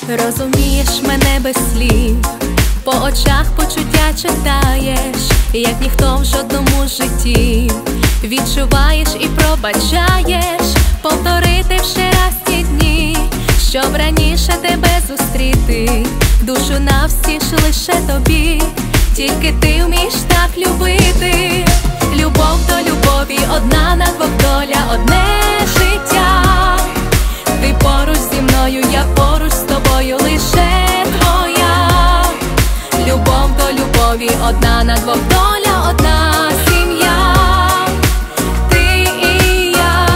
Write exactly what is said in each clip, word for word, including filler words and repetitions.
Розумієш мене без слів, по очах почуття читаєш, як ніхто в жодному житті. Відчуваєш і пробачаєш, повторити ще раз ті дні, щоб раніше тебе зустріти. Душу навстіж лише тобі, тільки ти вмієш так любити. Любов до любові, одна на двох доля, одне життя. Ти поруч зі мною, я поруч з тобою, лише твоя. Любов до любові, одна на двох доля, одна сім'я. Ти і я,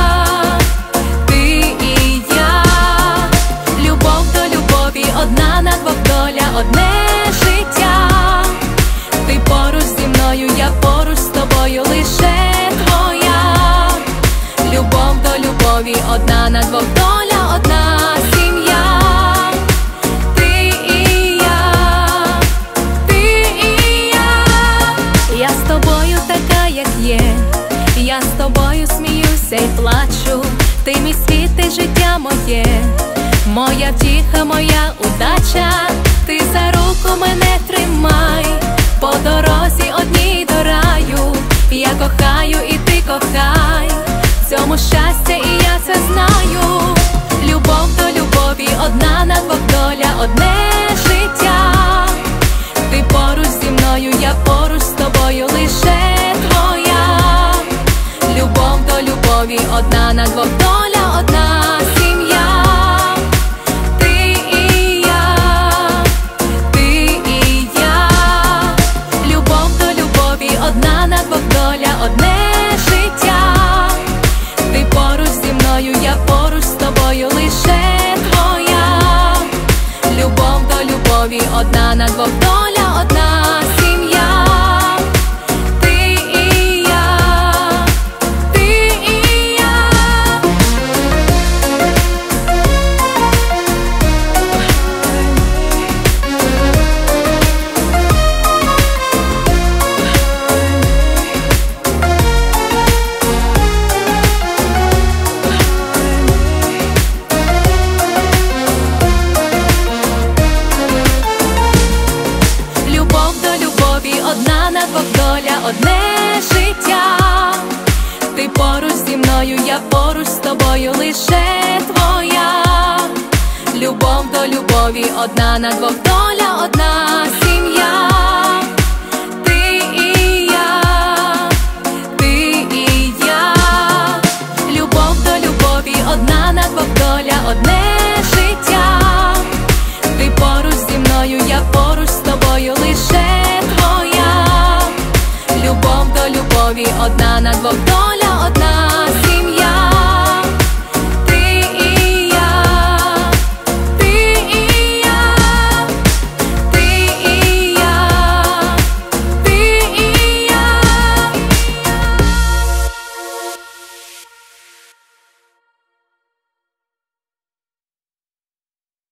ти і я. Любов до любові, одна на двох доля, одне життя. Ти поруч зі мною, я поруч з тобою, лише твоя. Любов до любові, одна на двох доля, одна сім'я. Ти і я, ти і я. Я з тобою така, як є, я з тобою сміюся й плачу. Ти мій світ, ти життя моє, моя втіха, моя удача. Ти за руку мене тримай, по дорозі одній до раю. Я кохаю і ти кохай, в цьому щастя і я це знаю. Любов до любові, одна на двох доля, одне життя. Ти поруч зі мною, я поруч з тобою, лише твоя. Любов до любові, одна на двох доля, одна сім'я. Ти і я, ти і я. Любов до любові, одна на двох доля, одне життя. Ти поруч зі мною, я поруч з тобою, лише твоя. Любов до любові, одна на двох доля, одна сім'я. Ти і я, ти і я. Любов до любові, одна на двох доля, одне життя. Ти поруч зі мною, я поруч з тобою, лише твоя. Любов до любові, одна на двох доля, одна сім'я. Ти і я, ти і я. Любов до любові, одна на двох доля, одне життя. Ти поруч зі мною, я поруч з тобою, лише твоя. Любов до любові, одна на двох доля.